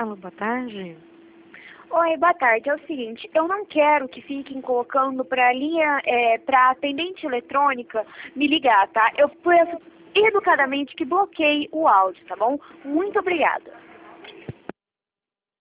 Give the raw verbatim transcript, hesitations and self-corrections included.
Alô, boa tarde. Oi, boa tarde. É o seguinte, eu não quero que fiquem colocando para linha, é, para atendente eletrônica me ligar, tá? Eu peço educadamente que bloqueie o áudio, tá bom? Muito obrigada.